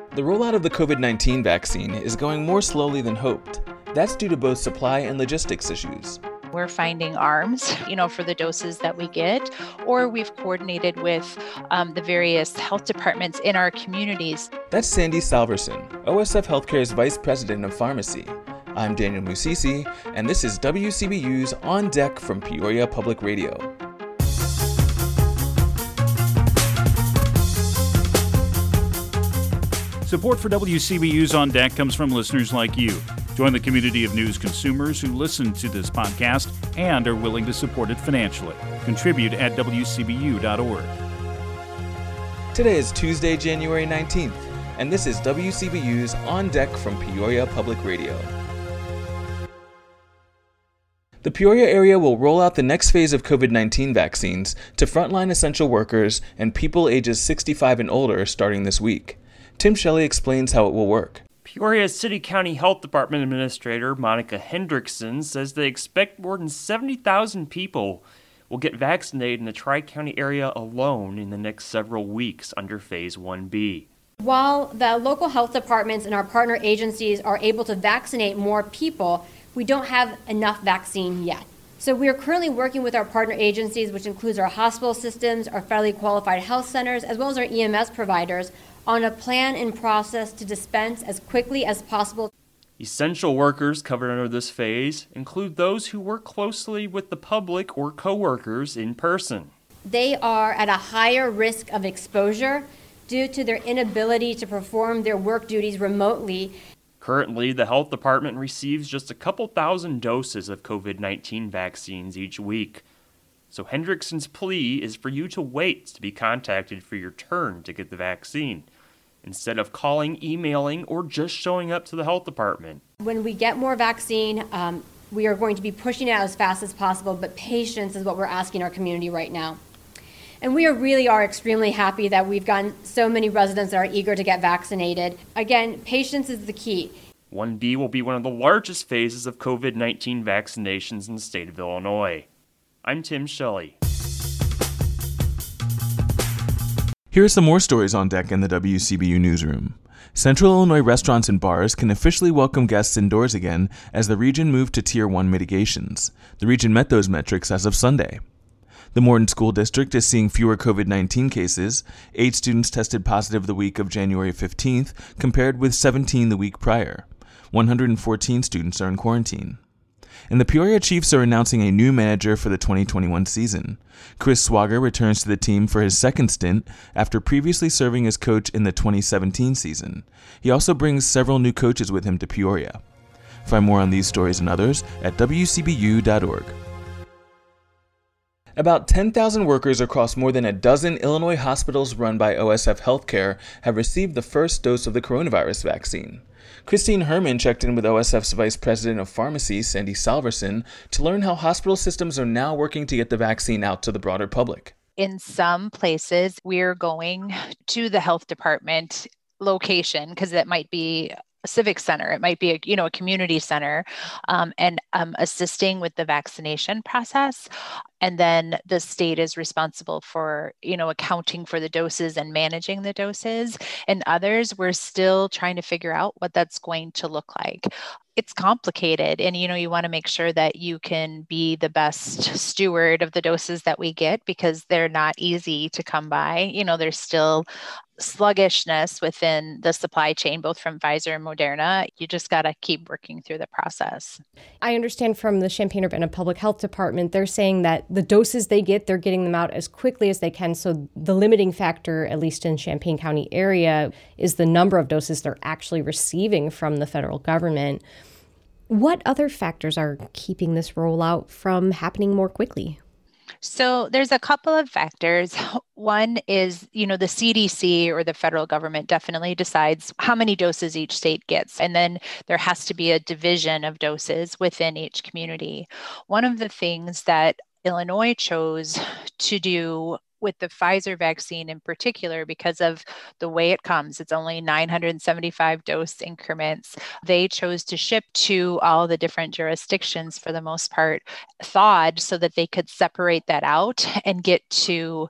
The rollout of the COVID-19 vaccine is going more slowly than hoped. That's due to both supply and logistics issues. We're finding arms, for the doses that we get, or we've coordinated with the various health departments in our communities. That's Sandy Salverson, OSF Healthcare's Vice President of Pharmacy. I'm Daniel Musisi, and this is WCBU's On Deck from Peoria Public Radio. Support for WCBU's On Deck comes from listeners like you. Join the community of news consumers who listen to this podcast and are willing to support it financially. Contribute at WCBU.org. Today is Tuesday, January 19th, and this is WCBU's On Deck from Peoria Public Radio. The Peoria area will roll out the next phase of COVID-19 vaccines to frontline essential workers and people ages 65 and older starting this week. Tim Shelley explains how it will work. Peoria City County Health Department Administrator Monica Hendrickson says they expect more than 70,000 people will get vaccinated in the Tri-County area alone in the next several weeks under Phase 1B. While the local health departments and our partner agencies are able to vaccinate more people, we don't have enough vaccine yet. So we are currently working with our partner agencies, which includes our hospital systems, our federally qualified health centers, as well as our EMS providers, on a plan and process to dispense as quickly as possible. Essential workers covered under this phase include those who work closely with the public or coworkers in person. They are at a higher risk of exposure due to their inability to perform their work duties remotely. Currently, the health department receives just a couple thousand doses of COVID-19 vaccines each week. So Hendrickson's plea is for you to wait to be contacted for your turn to get the vaccine, instead of calling, emailing, or just showing up to the health department. When we get more vaccine, we are going to be pushing it out as fast as possible, but patience is what we're asking our community right now. And we really are extremely happy that we've gotten so many residents that are eager to get vaccinated. Again, patience is the key. 1B will be one of the largest phases of COVID-19 vaccinations in the state of Illinois. I'm Tim Shelley. Here are some more stories on deck in the WCBU newsroom. Central Illinois restaurants and bars can officially welcome guests indoors again as the region moved to Tier 1 mitigations. The region met those metrics as of Sunday. The Morton School District is seeing fewer COVID-19 cases. 8 students tested positive the week of January 15th, compared with 17 the week prior. 114 students are in quarantine. And the Peoria Chiefs are announcing a new manager for the 2021 season. Chris Swager returns to the team for his second stint after previously serving as coach in the 2017 season. He also brings several new coaches with him to Peoria. Find more on these stories and others at WCBU.org. About 10,000 workers across more than a dozen Illinois hospitals run by OSF Healthcare have received the first dose of the coronavirus vaccine. Christine Herman checked in with OSF's Vice President of Pharmacy, Sandy Salverson, to learn how hospital systems are now working to get the vaccine out to the broader public. In some places, we're going to the health department location because it might be a civic center, it might be a community center, and assisting with the vaccination process. And then the state is responsible for, accounting for the doses and managing the doses. And others, we're still trying to figure out what that's going to look like. It's complicated. And, you want to make sure that you can be the best steward of the doses that we get because they're not easy to come by. There's still sluggishness within the supply chain, both from Pfizer and Moderna. You just got to keep working through the process. I understand from the Champaign-Urbana Public Health Department, they're saying that the doses they get, they're getting them out as quickly as they can. So the limiting factor, at least in Champaign County area, is the number of doses they're actually receiving from the federal government. What other factors are keeping this rollout from happening more quickly? So there's a couple of factors. One is, the CDC or the federal government definitely decides how many doses each state gets. And then there has to be a division of doses within each community. One of the things that Illinois chose to do with the Pfizer vaccine in particular, because of the way it comes, it's only 975 dose increments. They chose to ship to all the different jurisdictions for the most part, thawed, so that they could separate that out and get to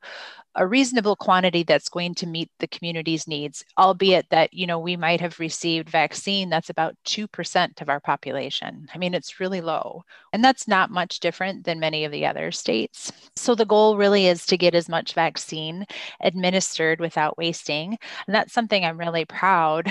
a reasonable quantity that's going to meet the community's needs, albeit that, we might have received vaccine that's about 2% of our population. I mean, it's really low. And that's not much different than many of the other states. So the goal really is to get as much vaccine administered without wasting. And that's something I'm really proud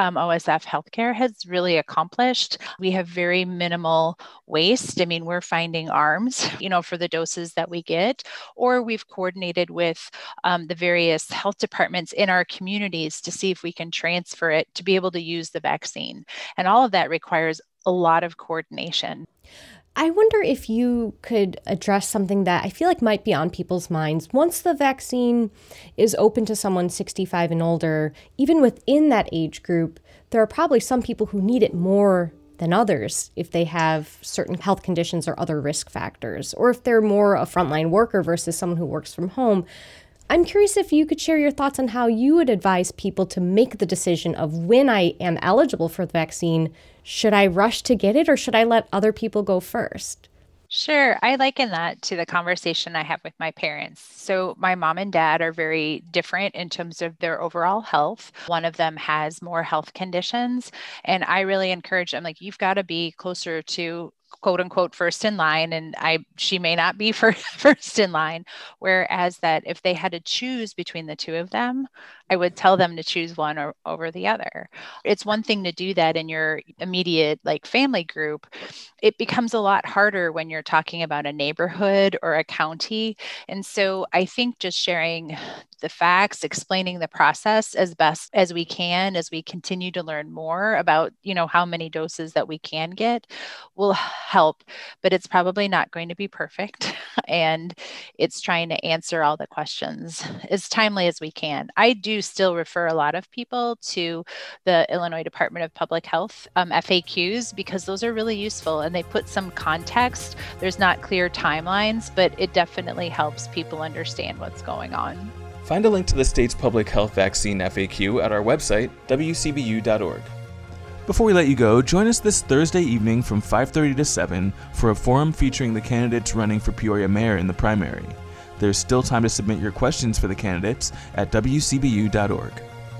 OSF Healthcare has really accomplished. We have very minimal waste. I mean, we're finding arms, for the doses that we get, or we've coordinated with the various health departments in our communities to see if we can transfer it to be able to use the vaccine. And all of that requires a lot of coordination. I wonder if you could address something that I feel like might be on people's minds. Once the vaccine is open to someone 65 and older, even within that age group, there are probably some people who need it more than others if they have certain health conditions or other risk factors, or if they're more a frontline worker versus someone who works from home. I'm curious if you could share your thoughts on how you would advise people to make the decision of when I am eligible for the vaccine. Should I rush to get it, or should I let other people go first? Sure. I liken that to the conversation I have with my parents. So my mom and dad are very different in terms of their overall health. One of them has more health conditions, and I really encourage them, you've got to be closer to quote unquote first in line, and she may not be first in line. Whereas that if they had to choose between the two of them, I would tell them to choose one over the other. It's one thing to do that in your immediate family group. It becomes a lot harder when you're talking about a neighborhood or a county. And so I think just sharing the facts, explaining the process as best as we can as we continue to learn more about, how many doses that we can get will help, but it's probably not going to be perfect. And it's trying to answer all the questions as timely as we can. I do still refer a lot of people to the Illinois Department of Public Health FAQs, because those are really useful and they put some context. There's not clear timelines, but it definitely helps people understand what's going on. Find a link to the state's public health vaccine FAQ at our website, wcbu.org. Before we let you go, join us this Thursday evening from 5:30 to 7 for a forum featuring the candidates running for Peoria Mayor in the primary. There's still time to submit your questions for the candidates at wcbu.org.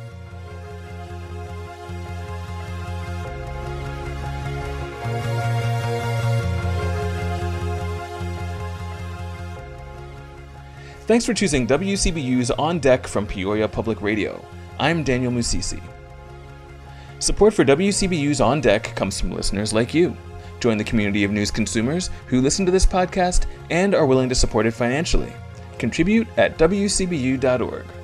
Thanks for choosing WCBU's On Deck from Peoria Public Radio. I'm Daniel Musisi. Support for WCBU's On Deck comes from listeners like you. Join the community of news consumers who listen to this podcast and are willing to support it financially. Contribute at wcbu.org.